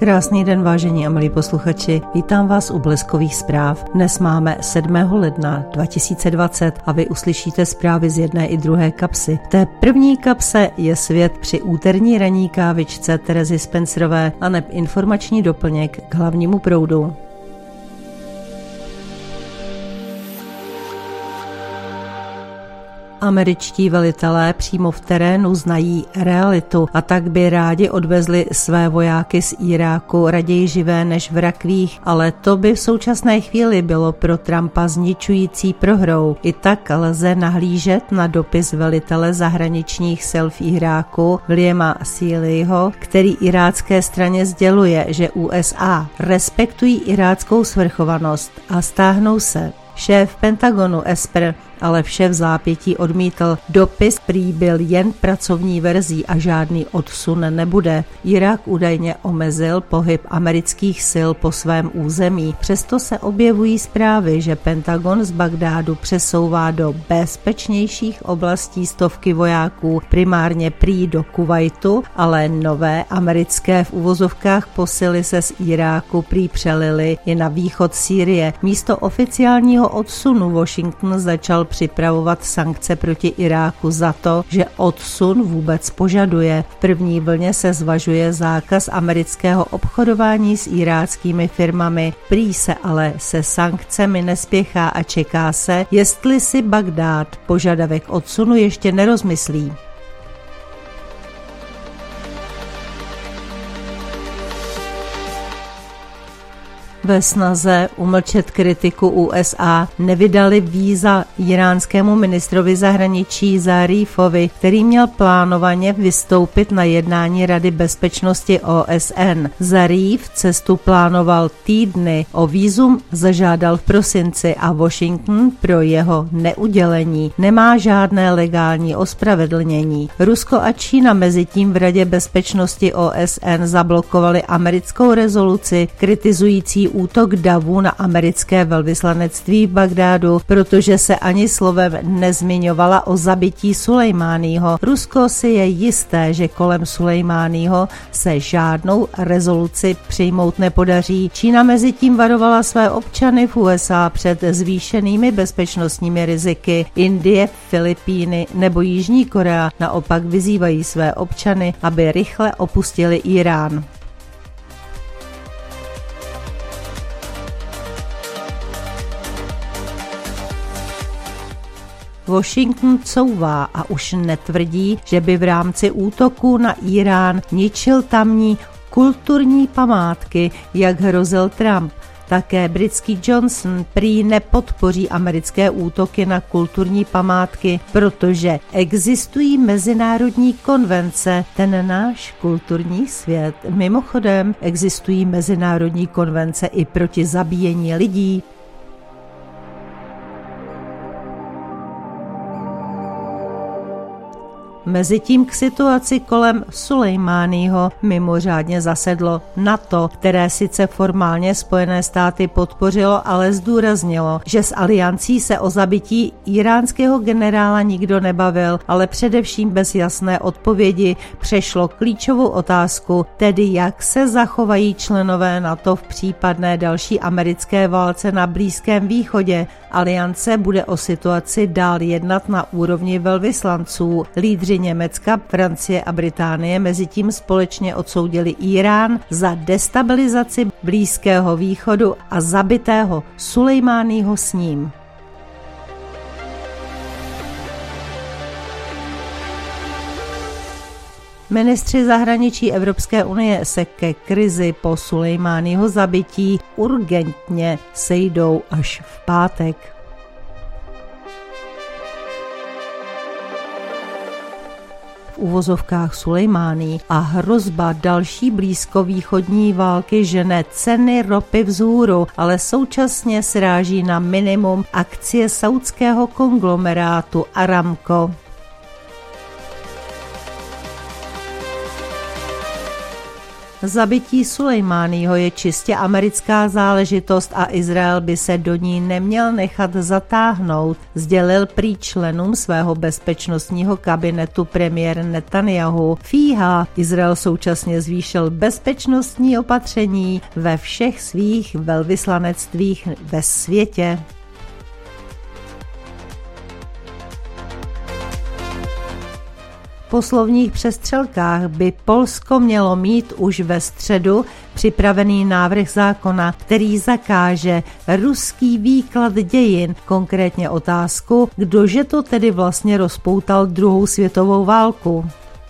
Krásný den, vážení a milí posluchači, vítám vás u Bleskových zpráv. Dnes máme 7. ledna 2020 a vy uslyšíte zprávy z jedné i druhé kapsy. V té první kapse je svět při úterní ranní kávičce Terezy Spencerové a neb informační doplněk k hlavnímu proudu. Američtí velitelé přímo v terénu znají realitu a tak by rádi odvezli své vojáky z Iráku raději živé než v rakvích, ale to by v současné chvíli bylo pro Trumpa zničující prohrou. I tak lze nahlížet na dopis velitele zahraničních sil v Iráku Williama Seeleyho, který irácké straně sděluje, že USA respektují iráckou svrchovanost a stáhnou se. Šéf Pentagonu Esper ale vše v zápětí odmítl. Dopis prý byl jen pracovní verzí a žádný odsun nebude. Irák údajně omezil pohyb amerických sil po svém území. Přesto se objevují zprávy, že Pentagon z Bagdádu přesouvá do bezpečnějších oblastí stovky vojáků, primárně prý do Kuvajtu, ale nové americké v uvozovkách posily se z Iráku prý přelily i na východ Sýrie. Místo oficiálního odsunu Washington začal připravovat sankce proti Iráku za to, že odsun vůbec požaduje. V první vlně se zvažuje zákaz amerického obchodování s iráckými firmami. Prý se ale se sankcemi nespěchá a čeká se, jestli si Bagdád požadavek odsunu ještě nerozmyslí. Ve snaze umlčet kritiku USA nevydali víza iránskému ministrovi zahraničí Zarífovi, který měl plánovaně vystoupit na jednání Rady bezpečnosti OSN. Zaríf cestu plánoval týdny, o vízum zažádal v prosinci a Washington pro jeho neudělení nemá žádné legální ospravedlnění. Rusko a Čína mezitím v Radě bezpečnosti OSN zablokovali americkou rezoluci kritizující útok davu na americké velvyslanectví v Bagdádu, protože se ani slovem nezmiňovala o zabití Sulejmáního. Rusko si je jisté, že kolem Sulejmáního se žádnou rezoluci přijmout nepodaří. Čína mezitím varovala své občany v USA před zvýšenými bezpečnostními riziky. Indie, Filipíny nebo Jižní Korea naopak vyzývají své občany, aby rychle opustili Irán. Washington couvá a už netvrdí, že by v rámci útoku na Irán ničil tamní kulturní památky, jak hrozil Trump. Také britský Johnson prý nepodpoří americké útoky na kulturní památky, protože existují mezinárodní konvence. Ten náš kulturní svět. Mimochodem existují mezinárodní konvence i proti zabíjení lidí. Mezitím k situaci kolem Sulejmáního mimořádně zasedlo NATO, které sice formálně Spojené státy podpořilo, ale zdůraznilo, že s aliancí se o zabití iránského generála nikdo nebavil, ale především bez jasné odpovědi přešlo klíčovou otázku, tedy jak se zachovají členové NATO v případné další americké válce na Blízkém východě. Aliance bude o situaci dál jednat na úrovni velvyslanců. Lídři Německa, Francie a Británie mezitím společně odsoudili Irán za destabilizaci Blízkého východu a zabitého Sulejmáního s ním. Ministři zahraničí Evropské unie se ke krizi po Sulejmáního zabití urgentně sejdou až v pátek. V uvozovkách Sulejmání a hrozba další blízkovýchodní války žene ceny ropy vzhůru, ale současně sráží na minimum akcie saudského konglomerátu Aramco. Zabití Sulejmáního je čistě americká záležitost a Izrael by se do ní neměl nechat zatáhnout, sdělil prý členům svého bezpečnostního kabinetu premiér Netanjahu. Fíha, Izrael současně zvýšil bezpečnostní opatření ve všech svých velvyslanectvích ve světě. Po slovních přestřelkách by Polsko mělo mít už ve středu připravený návrh zákona, který zakáže ruský výklad dějin, konkrétně otázku, kdože to tedy vlastně rozpoutal druhou světovou válku.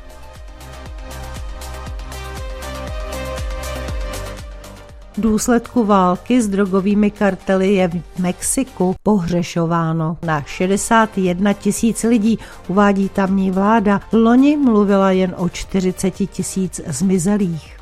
V důsledku války s drogovými kartely je v Mexiku pohřešováno na 61 000 lidí, uvádí tamní vláda. Loni mluvila jen o 40 000 zmizelých.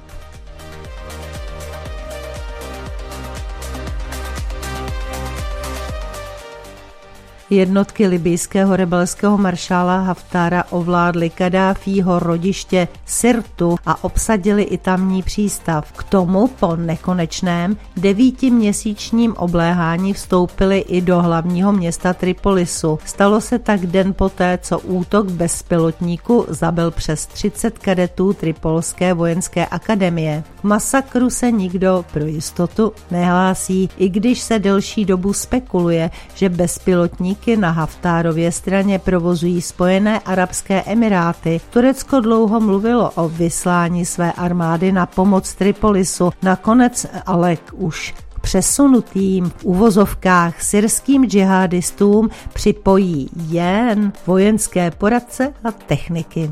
Jednotky libyjského rebelského maršála Haftára ovládly Kaddáfího rodiště Sirtu a obsadili i tamní přístav. K tomu po nekonečném 9měsíčním obléhání vstoupili i do hlavního města Tripolisu. Stalo se tak den poté, co útok bezpilotníku zabil přes 30 kadetů Tripolské vojenské akademie. K masakru se nikdo pro jistotu nehlásí, i když se delší dobu spekuluje, že bezpilotník na Haftárově straně provozují Spojené arabské emiráty. Turecko dlouho mluvilo o vyslání své armády na pomoc Tripolisu. Nakonec ale už k přesunutým v uvozovkách syrským džihadistům připojí jen vojenské poradce a techniky.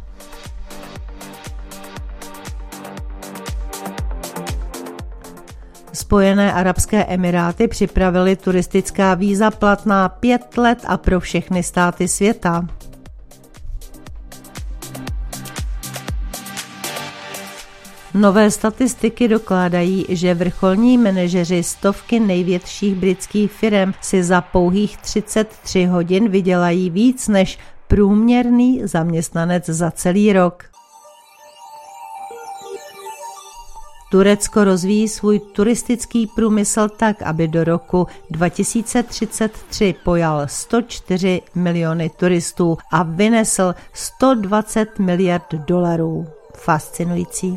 Spojené arabské emiráty připravily turistická víza platná 5 let a pro všechny státy světa. Nové statistiky dokládají, že vrcholní manažeři stovky největších britských firem si za pouhých 33 hodin vydělají víc než průměrný zaměstnanec za celý rok. Turecko rozvíjí svůj turistický průmysl tak, aby do roku 2033 pojal 104 miliony turistů a vynesl 120 miliard dolarů. Fascinující.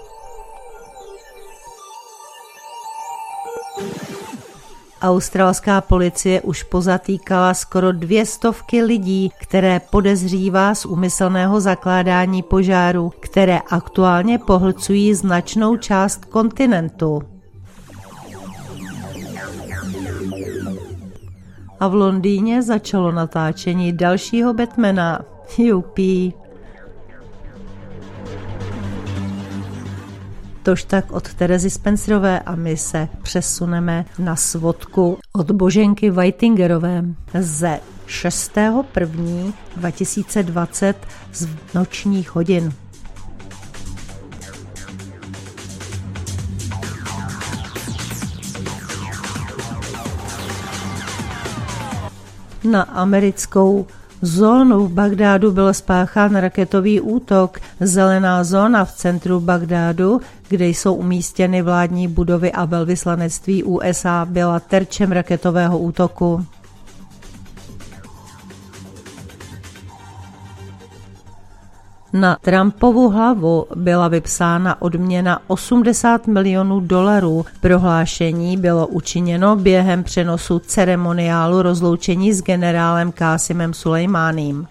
Australská policie už pozatýkala skoro 200 lidí, které podezřívá z úmyslného zakládání požáru, které aktuálně pohlcují značnou část kontinentu. A v Londýně začalo natáčení dalšího Batmana. Jupi. Tož tak od Terezy Spencerové a my se přesuneme na svodku od Boženky Whitingerové ze 6.1.2020 z nočních hodin. Na americkou zónu v Bagdádu byl spáchán raketový útok. Zelená zóna v centru Bagdádu, kde jsou umístěny vládní budovy a velvyslanectví USA, byla terčem raketového útoku. Na Trumpovu hlavu byla vypsána odměna 80 milionů dolarů. Prohlášení bylo učiněno během přenosu ceremoniálu rozloučení s generálem Kásimem Sulejmáným.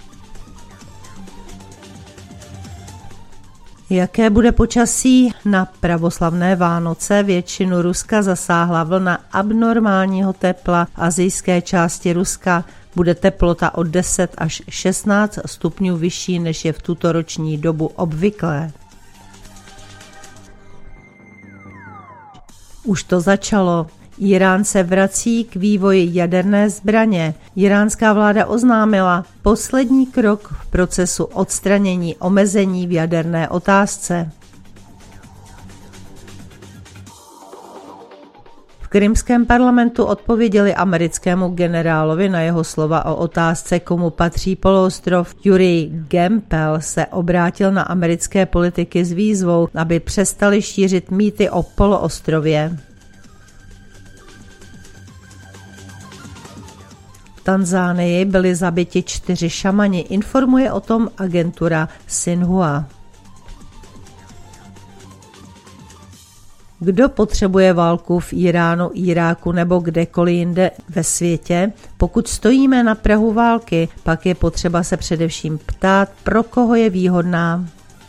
Jaké bude počasí? Na pravoslavné Vánoce většinu Ruska zasáhla vlna abnormálního tepla. V asijské části Ruska bude teplota od 10 až 16 stupňů vyšší, než je v tuto roční dobu obvyklé. Už to začalo. Irán se vrací k vývoji jaderné zbraně. Iránská vláda oznámila poslední krok v procesu odstranění omezení v jaderné otázce. V krymském parlamentu odpověděli americkému generálovi na jeho slova o otázce, komu patří poloostrov. Jurij Gempel se obrátil na americké politiky s výzvou, aby přestali šířit mýty o poloostrově. V Tanzánii byli zabiti 4 šamani, informuje o tom agentura Xinhua. Kdo potřebuje válku v Iránu, Iráku nebo kdekoliv jinde ve světě? Pokud stojíme na prahu války, pak je potřeba se především ptát, pro koho je výhodná.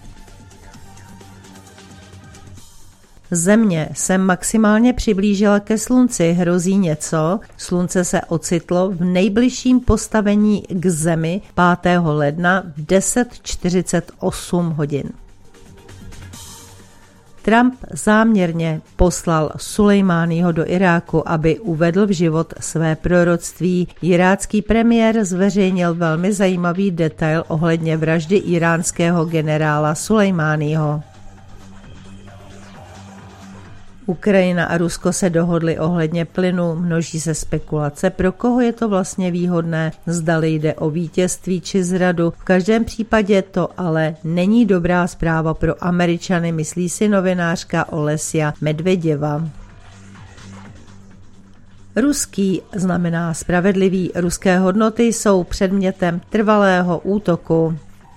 Země se maximálně přiblížila ke slunci, hrozí něco. Slunce se ocitlo v nejbližším postavení k Zemi 5. ledna v 10:48 hodin. Trump záměrně poslal Sulejmáního do Iráku, aby uvedl v život své proroctví. Irácký premiér zveřejnil velmi zajímavý detail ohledně vraždy iránského generála Sulejmáního. Ukrajina a Rusko se dohodly ohledně plynu, množí se spekulace, pro koho je to vlastně výhodné, zdali jde o vítězství či zradu. V každém případě to ale není dobrá zpráva pro Američany, myslí si novinářka Olesia Medveděva. Ruský znamená spravedlivý. Ruské hodnoty jsou předmětem trvalého útoku.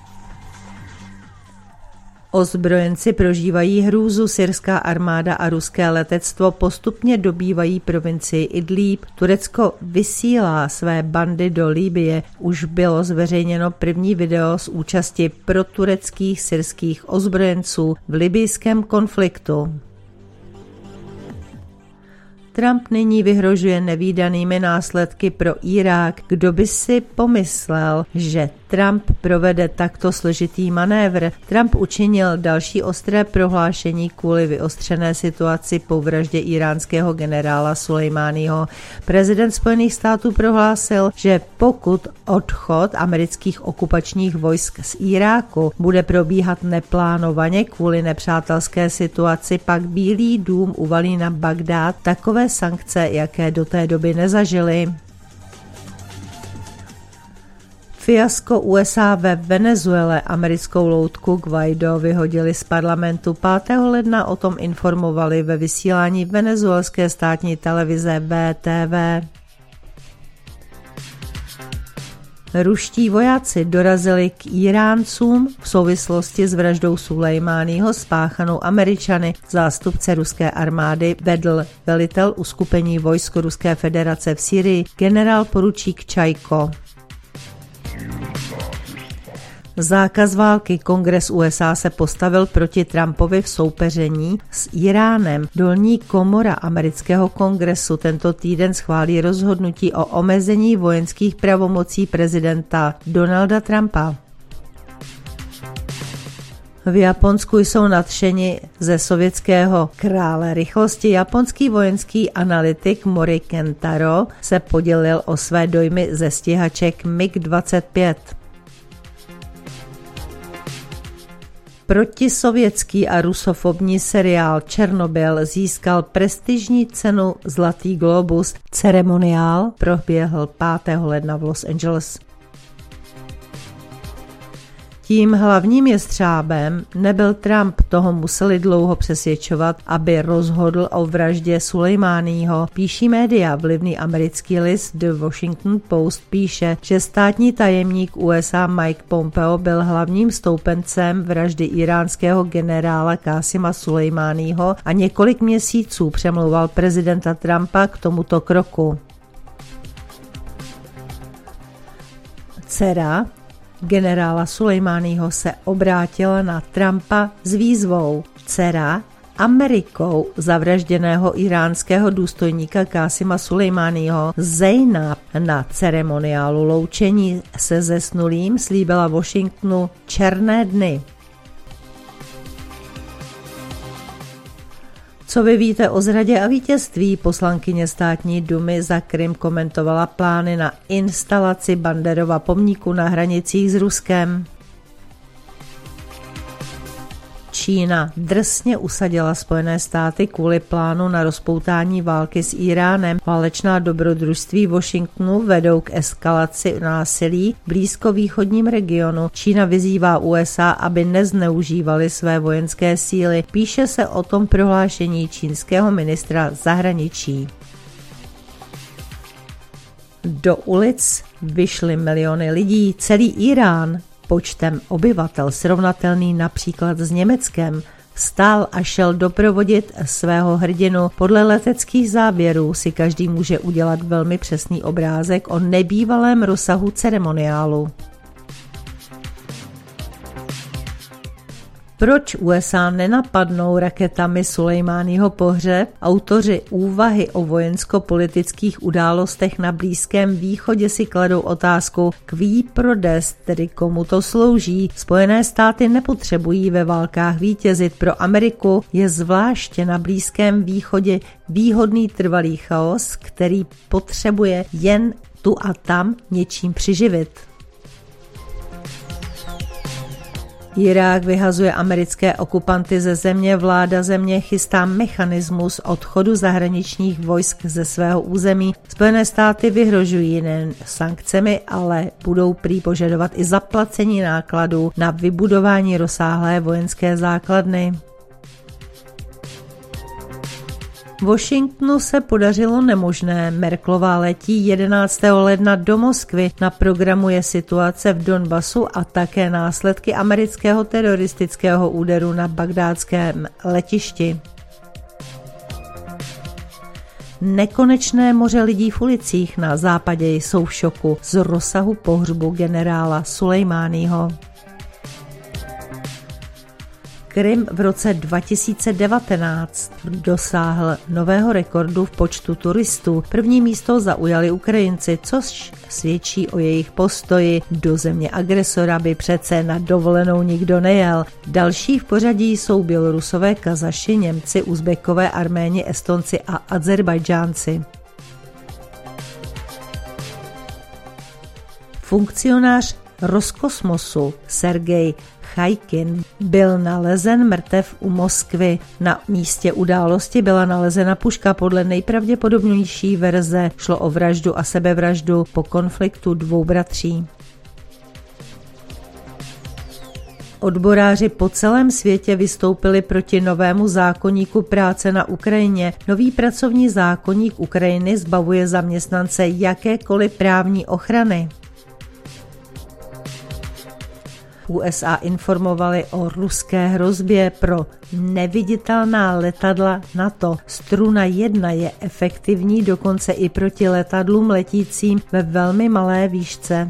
Ozbrojenci prožívají hrůzu, syrská armáda a ruské letectvo postupně dobývají provincii Idlíb. Turecko vysílá své bandy do Libye. Už bylo zveřejněno první video z účasti protureckých syrských ozbrojenců v libyjském konfliktu. Trump nyní vyhrožuje nevídanými následky pro Irák. Kdo by si pomyslel, že Trump provede takto složitý manévr? Trump učinil další ostré prohlášení kvůli vyostřené situaci po vraždě iránského generála Sulejmáního. Prezident Spojených států prohlásil, že pokud odchod amerických okupačních vojsk z Iráku bude probíhat neplánovaně kvůli nepřátelské situaci, pak Bílý dům uvalí na Bagdád takové sankce, jaké do té doby nezažili. Fiasko USA ve Venezuele, americkou loutku Guaido vyhodili z parlamentu 5. ledna, o tom informovali ve vysílání venezuelské státní televize VTV. Ruští vojáci dorazili k Iráncům v souvislosti s vraždou Sulejmáního spáchanou Američany. Zástupce ruské armády vedl velitel uskupení vojsk Ruské federace v Sýrii generál poručík Čajko. Zákaz války. Kongres USA se postavil proti Trumpovi v soupeření s Iránem. Dolní komora amerického kongresu tento týden schválí rozhodnutí o omezení vojenských pravomocí prezidenta Donalda Trumpa. V Japonsku jsou nadšeni ze sovětského krále rychlosti. Japonský vojenský analytik Mori Kentaro se podělil o své dojmy ze stíhaček MiG-25. Protisovětský a rusofobní seriál Černobyl získal prestižní cenu Zlatý globus. Ceremoniál proběhl 5. ledna v Los Angeles. Tím hlavním jestřábem nebyl Trump, toho museli dlouho přesvědčovat, aby rozhodl o vraždě Sulejmáního. Píší média, vlivný americký list The Washington Post píše, že státní tajemník USA Mike Pompeo byl hlavním stoupencem vraždy iránského generála Qásima Sulejmáního a několik měsíců přemlouval prezidenta Trumpa k tomuto kroku. Dcera generála Sulejmáního se obrátila na Trumpa s výzvou. Dcera Amerikou zavražděného iránského důstojníka Qásima Sulejmáního Zejnab na ceremoniálu loučení se zesnulým slíbila Washingtonu černé dny. Co vy víte o zradě a vítězství? Poslankyně státní dumy za Krym komentovala plány na instalaci Banderova pomníku na hranicích s Ruskem. Čína drsně usadila Spojené státy kvůli plánu na rozpoutání války s Íránem. Válečná dobrodružství Washingtonu vedou k eskalaci násilí v blízkovýchodním regionu. Čína vyzývá USA, aby nezneužívali své vojenské síly. Píše se o tom prohlášení čínského ministra zahraničí. Do ulic vyšly miliony lidí. Celý Írán, počtem obyvatel srovnatelný například s Německem, vstál a šel doprovodit svého hrdinu. Podle leteckých záběrů si každý může udělat velmi přesný obrázek o nebývalém rozsahu ceremoniálu. Proč USA nenapadnou raketami Sulejmáního pohřeb? Autoři úvahy o vojensko-politických událostech na Blízkém východě si kladou otázku qui prodest, tedy komu to slouží. Spojené státy nepotřebují ve válkách vítězit. Pro Ameriku je zvláště na Blízkém východě výhodný trvalý chaos, který potřebuje jen tu a tam něčím přiživit. Irák vyhazuje americké okupanty ze země, vláda země chystá mechanismus odchodu zahraničních vojsk ze svého území. Spojené státy vyhrožují nejen sankcemi, ale budou prý požadovat i zaplacení nákladů na vybudování rozsáhlé vojenské základny. Washingtonu se podařilo nemožné. Merkelová letí 11. ledna do Moskvy. Na programu je situace v Donbasu a také následky amerického teroristického úderu na bagdátském letišti. Nekonečné moře lidí v ulicích na západě jsou v šoku z rozsahu pohřbu generála Sulejmáního. Krym v roce 2019 dosáhl nového rekordu v počtu turistů. První místo zaujali Ukrajinci, což svědčí o jejich postoji. Do země agresora by přece na dovolenou nikdo nejel. Další v pořadí jsou Bělorusové, Kazaši, Němci, Uzbekové, Arméni, Estonci a Azerbajdžánci. Funkcionář Roskosmosu Sergej Chajkin byl nalezen mrtev u Moskvy. Na místě události byla nalezena puška. Podle nejpravděpodobnější verze šlo o vraždu a sebevraždu po konfliktu dvou bratří. Odboráři po celém světě vystoupili proti novému zákoníku práce na Ukrajině. Nový pracovní zákoník Ukrajiny zbavuje zaměstnance jakékoliv právní ochrany. USA informovali o ruské hrozbě pro neviditelná letadla NATO. Struna 1 je efektivní dokonce i proti letadlům letícím ve velmi malé výšce.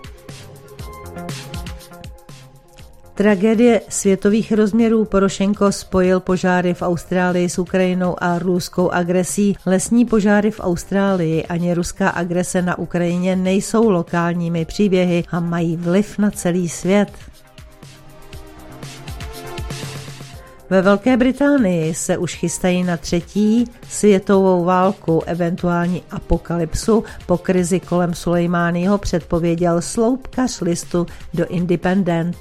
Tragédie světových rozměrů. Porošenko spojil požáry v Austrálii s Ukrajinou a ruskou agresí. Lesní požáry v Austrálii ani ruská agrese na Ukrajině nejsou lokálními příběhy a mají vliv na celý svět. Ve Velké Británii se už chystají na 3. světovou válku, eventuální apokalypsu. Po krizi kolem Sulejmáního předpověděl sloupkař listu do Independent.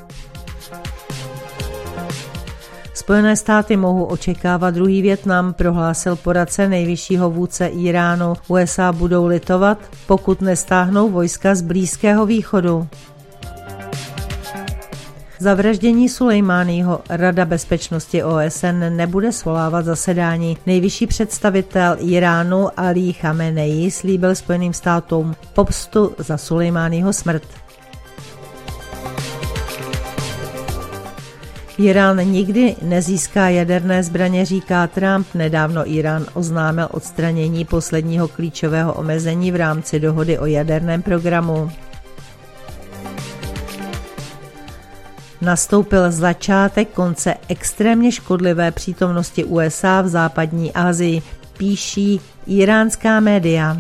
Spojené státy mohou očekávat druhý Vietnam, prohlásil poradce nejvyššího vůdce Íránu. USA budou litovat, pokud nestáhnou vojska z Blízkého východu. Zavraždění Sulejmáního Rada bezpečnosti OSN nebude svolávat zasedání. Nejvyšší představitel Íránu Ali Chamenei slíbil Spojeným státům pomstu za Sulejmáního smrt. Írán nikdy nezíská jaderné zbraně, říká Trump. Nedávno Írán oznámil odstranění posledního klíčového omezení v rámci dohody o jaderném programu. Nastoupil začátek konce extrémně škodlivé přítomnosti USA v západní Asii, píší íránská média.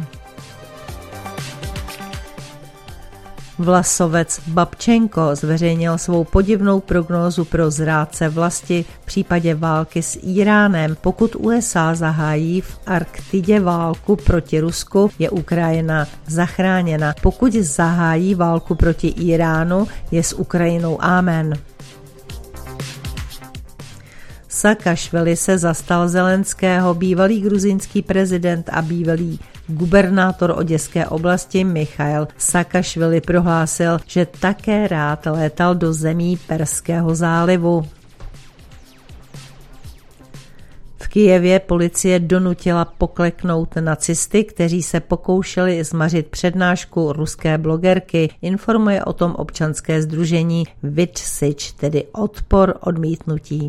Vlasovec Babčenko zveřejnil svou podivnou prognózu pro zrádce vlasti v případě války s Íránem. Pokud USA zahájí v Arktidě válku proti Rusku, je Ukrajina zachráněna. Pokud zahájí válku proti Íránu, je s Ukrajinou amen. Saakašvili se zastal Zelenského, bývalý gruzínský prezident a bývalý gubernátor Oděské oblasti Michail Saakašvili prohlásil, že také rád létal do zemí Perského zálivu. V Kyjevě policie donutila pokleknout nacisty, kteří se pokoušeli zmařit přednášku ruské blogerky. Informuje o tom občanské sdružení Vytsyč, tedy odpor odmítnutí.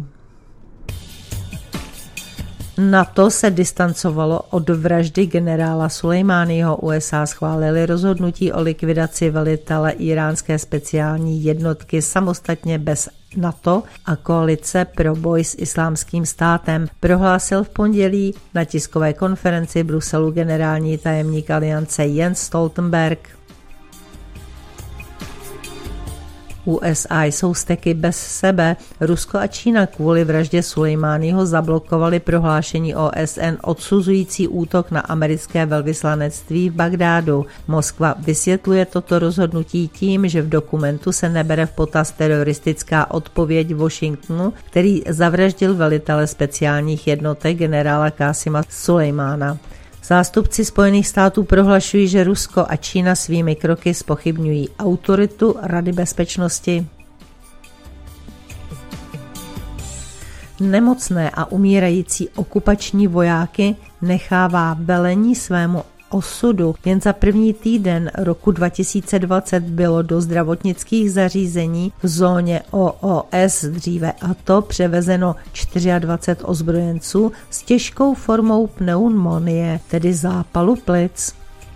NATO se distancovalo od vraždy generála Sulejmáního. USA schválili rozhodnutí o likvidaci velitele íránské speciální jednotky samostatně bez NATO a koalice pro boj s islámským státem, prohlásil v pondělí na tiskové konferenci v Bruselu generální tajemník aliance Jens Stoltenberg. USA jsou steky bez sebe. Rusko a Čína kvůli vraždě Sulejmáního zablokovali prohlášení OSN odsuzující útok na americké velvyslanectví v Bagdádu. Moskva vysvětluje toto rozhodnutí tím, že v dokumentu se nebere v potaz teroristická odpověď Washingtonu, který zavraždil velitele speciálních jednotek generála Qásima Sulejmána. Zástupci Spojených států prohlašují, že Rusko a Čína svými kroky zpochybňují autoritu Rady bezpečnosti. Nemocné a umírající okupační vojáky nechává velení svému osudu. Jen za první týden roku 2020 bylo do zdravotnických zařízení v zóně OOS, dříve ATO, převezeno 24 ozbrojenců s těžkou formou pneumonie, tedy zápalu plic.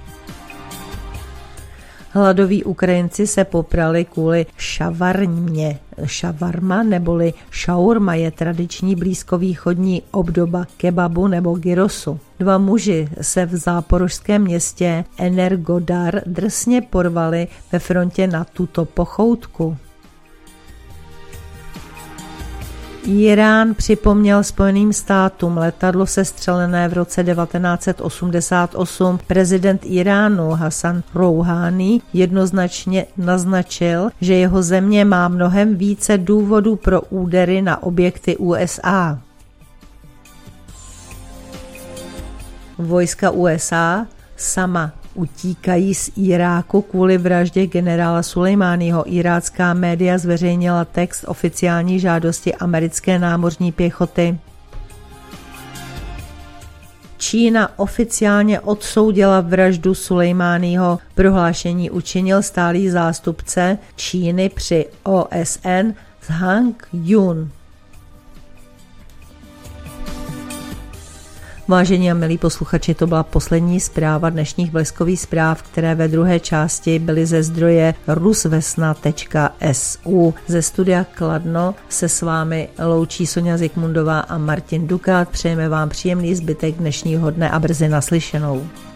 Hladoví Ukrajinci se poprali kvůli šavarmě. Šavarma neboli šaurma je tradiční blízkovýchodní obdoba kebabu nebo gyrosu. Dva muži se v záporožském městě Energodar drsně porvali ve frontě na tuto pochoutku. Irán připomněl Spojeným státům letadlo sestřelené v roce 1988. Prezident Iránu Hasan Rouhání jednoznačně naznačil, že jeho země má mnohem více důvodů pro údery na objekty USA. Vojska USA sama utíkají z Iráku kvůli vraždě generála Sulejmáního. Irácká média zveřejnila text oficiální žádosti americké námořní pěchoty. Čína oficiálně odsoudila vraždu Sulejmáního. Prohlášení učinil stálý zástupce Číny při OSN Zhang Jun. Vážení a milí posluchači, to byla poslední zpráva dnešních Bleskových zpráv, které ve druhé části byly ze zdroje rusvesna.su. Ze studia Kladno se s vámi loučí Soňa Zikmundová a Martin Dukát. Přejeme vám příjemný zbytek dnešního dne a brzy naslyšenou.